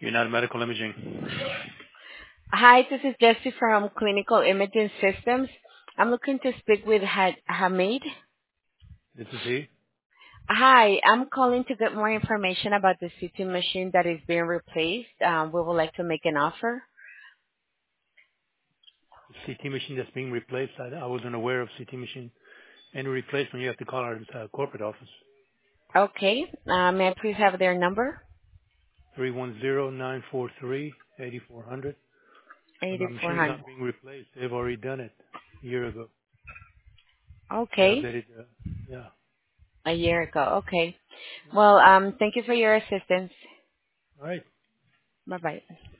United Medical Imaging. Hi, this is Jessie from Clinical Imaging Systems. I'm looking to speak with Hamid. This is he. Hi, I'm calling to get more information about the CT machine that is being replaced. We would like to make an offer. The CT machine that's being replaced. I wasn't aware of CT machine. Any replacement, you have to call our corporate office. Okay. May I please have their number? 310-943-8400. My machine's 8400. not being replaced. They've already done it a year ago. They Okay. updated. Yeah. A year ago. Okay. Well, thank you for your assistance. All right. Bye-bye.